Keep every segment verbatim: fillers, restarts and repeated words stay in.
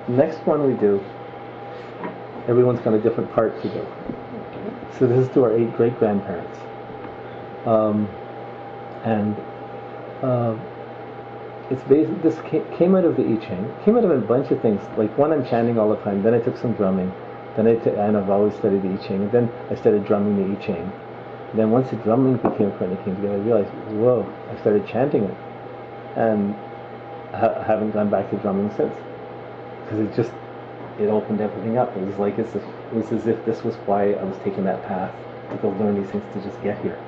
Next one we do, everyone's got a different part to do. So this is to our eight great-grandparents. Um, and uh, it's basically, this came, came out of the I Ching, came out of a bunch of things. Like one, I'm chanting all the time, then I took some drumming, then I t- and I've always studied the I Ching, and then I started drumming the I Ching. And then once the drumming became kind of came together, I realized, whoa, I started chanting it. And I haven't gone back to drumming since. Because it just, it opened everything up. It was like, it's a, it was as if this was why I was taking that path, to go learn these things to just get here.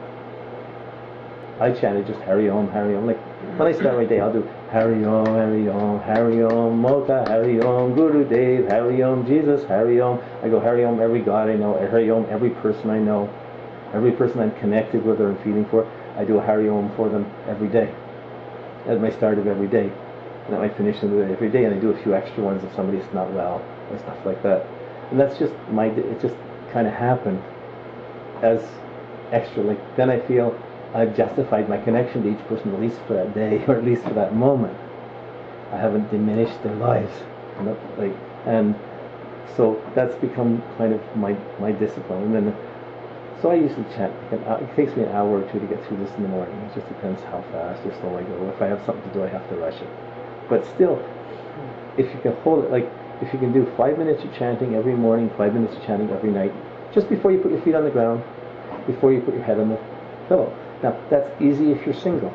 I chanted just Hari Om, Hari Om. Like, when I start my day, I'll do Hari Om, Hari Om, Hari Om, Moka, Hari Om, Guru Dev, Hari Om, Jesus, Hari Om. I go Hari Om, every God I know, Hari Om, every person I know, every person I'm connected with or I'm feeling for. I do a Hari Om for them every day, at my start of every day. And at my finish of the day every day, and I do a few extra ones if somebody's not well, or stuff like that. And that's just my, it just kind of happened as extra. Like, then I feel I've justified my connection to each person, at least for that day, or at least for that moment. I haven't diminished their lives, you know, like, and so that's become kind of my my discipline. And then, so I usually chant. It takes me an hour or two to get through this in the morning. It just depends how fast or slow I go. If I have something to do, I have to rush it. But still, if you can hold it, like, if you can do five minutes of chanting every morning, five minutes of chanting every night, just before you put your feet on the ground, before you put your head on the pillow. Now, that's easy if you're single.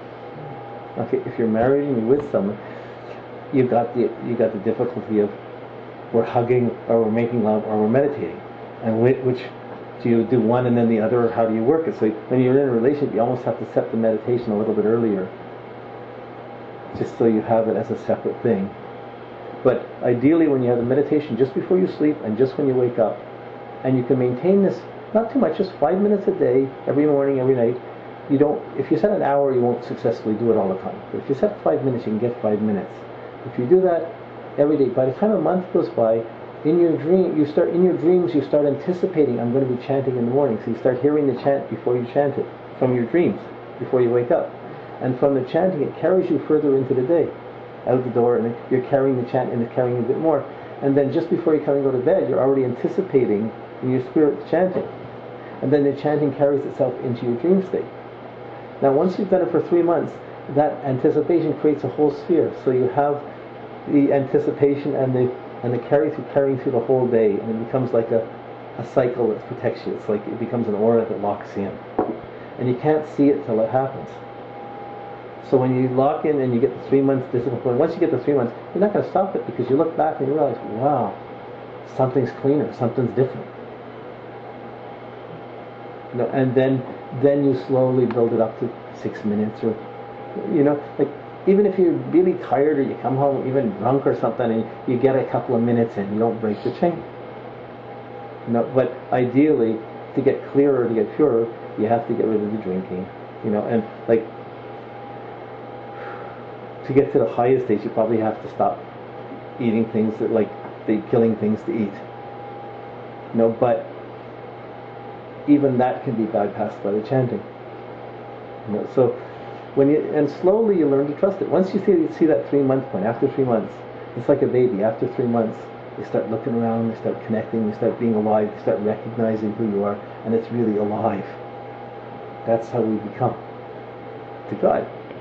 Okay, if you're married and you're with someone, you got the you got the difficulty of we're hugging or we're making love or we're meditating, and which, which do you do one and then the other, or how do you work it? So when you're in a relationship, you almost have to set the meditation a little bit earlier, just so you have it as a separate thing. But ideally, when you have the meditation just before you sleep and just when you wake up, and you can maintain this, not too much, just five minutes a day, every morning, every night. You don't, if you set an hour, you won't successfully do it all the time. But if you set five minutes, you can get five minutes. If you do that every day, by the time a month goes by, in your dream, you start, in your dreams, you start anticipating, I'm going to be chanting in the morning. So you start hearing the chant before you chant it, from your dreams, before you wake up. And from the chanting, it carries you further into the day, out the door, and you're carrying the chant and it's carrying a bit more. And then just before you come and go to bed, you're already anticipating in your spirit chanting. And then the chanting carries itself into your dream state. Now, once you've done it for three months, that anticipation creates a whole sphere. So you have the anticipation and the and the carry through carrying through the whole day, and it becomes like a, a cycle that protects you. It's like it becomes an aura that locks you in. And you can't see it till it happens. So when you lock in and you get the three months discipline, once you get the three months, you're not going to stop it, because you look back and you realize, wow, something's cleaner, something's different. You know, and then then you slowly build it up to six minutes, or, you know, like, even if you're really tired or you come home even drunk or something and you get a couple of minutes in, you don't break the chain. You know, but ideally, to get clearer, to get purer, you have to get rid of the drinking, you know, and like, to get to the highest stage, you probably have to stop eating things that, like, the killing things to eat. You know, but even that can be bypassed by the chanting. You know, so when you, and slowly you learn to trust it. Once you see, you see that three month point, after three months, it's like a baby. After three months, you start looking around, you start connecting, you start being alive, you start recognizing who you are, and it's really alive. That's how we become to God.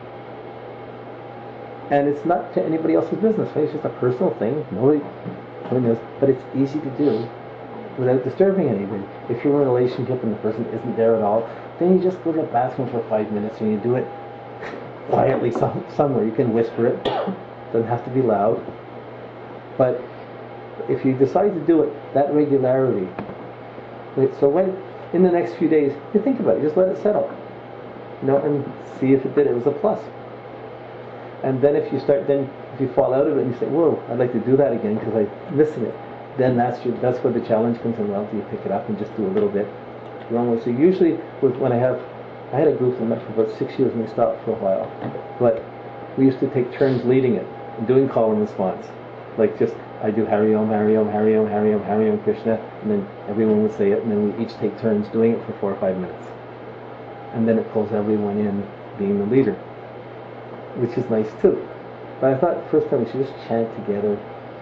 And it's not to anybody else's business, right? It's just a personal thing. Nobody, nobody knows, but it's easy to do without disturbing anybody. If you're in a relationship and the person isn't there at all, then you just go to the bathroom for five minutes and you do it quietly some, somewhere. You can whisper it. Doesn't have to be loud. But if you decide to do it, that regularity, right, so when, in the next few days, you think about it, just let it settle. You know, and see if it did, it was a plus. And then if you start, then if you fall out of it and you say, whoa, I'd like to do that again because I'm missing it, then that's your, that's where the challenge comes in. Well, do you pick it up and just do a little bit? Wrong. So usually, with, when I have, I had a group that met for about six years and we stopped for a while, but we used to take turns leading it and doing call and response. Like, just, I do Hari Om, Hari Om, Hari Om, Hari Om, Hari Om Krishna, and then everyone would say it, and then we each take turns doing it for four or five minutes. And then it pulls everyone in being the leader, which is nice too. But I thought the first time we should just chant together,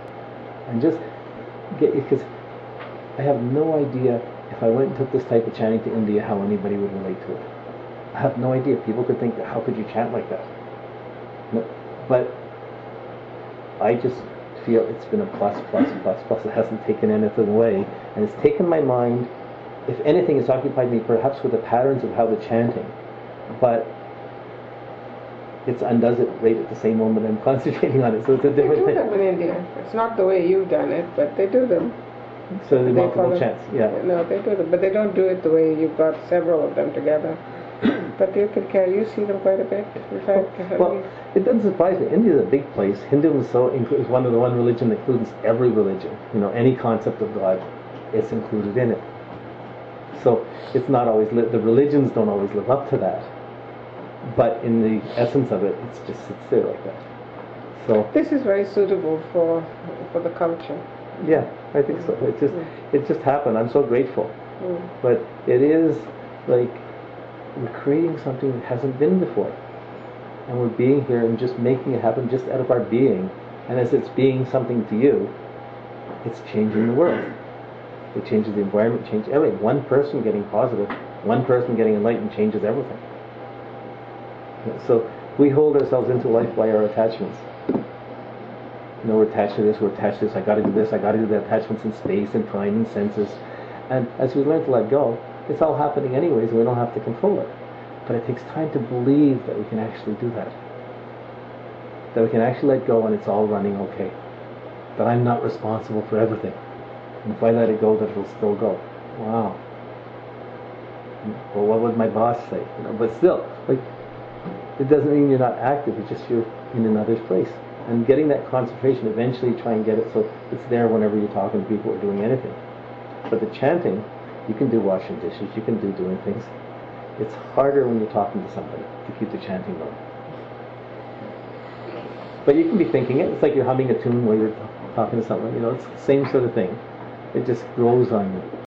and just get, because I have no idea if I went and took this type of chanting to India how anybody would relate to it. I have no idea. People could think, how could you chant like that? No, but I just feel it's been a plus, plus, plus, plus. It hasn't taken anything away, and it's taken my mind. If anything, it's occupied me perhaps with the patterns of how the chanting, but it undoes it right at the same moment I'm concentrating on it. So it's a different They do thing. them in India. It's not the way you've done it, but they do them. So the They multiple follow- chants, yeah. No, they do them, but they don't do it the way you've got several of them together. But you can carry, you see them quite a bit. In fact, uh, Well, it doesn't surprise me. India is a big place. Hinduism is so inclu- is one of the one religion that includes every religion. You know, any concept of God, it's included in it. So it's not always li- the religions don't always live up to that. But in the essence of it, it's just sits there like that. So this is very suitable for for the culture. yeah, I think so. It just it just happened. I'm so grateful. Mm. But it is like we're creating something that hasn't been before. And we're being here and just making it happen just out of our being. And as it's being something to you, it's changing the world. It changes the environment, changes everything. One person getting positive, one person getting enlightened changes everything. So we hold ourselves into life by our attachments. You know, we're attached to this, we're attached to this, I gotta do this, I gotta do the attachments in space and time and senses. And as we learn to let go, it's all happening anyways and we don't have to control it. But it takes time to believe that we can actually do that. That we can actually let go and it's all running okay. That I'm not responsible for everything. And if I let it go, that it'll still go. Wow. Well, what would my boss say? You know, but still, like, it doesn't mean you're not active, it's just you're in another's place. And getting that concentration, eventually try and get it so it's there whenever you're talking to people or doing anything. But the chanting, you can do washing dishes, you can do doing things. It's harder when you're talking to somebody to keep the chanting going. But you can be thinking it. It's like you're humming a tune while you're talking to someone. You know, it's the same sort of thing. It just grows on you.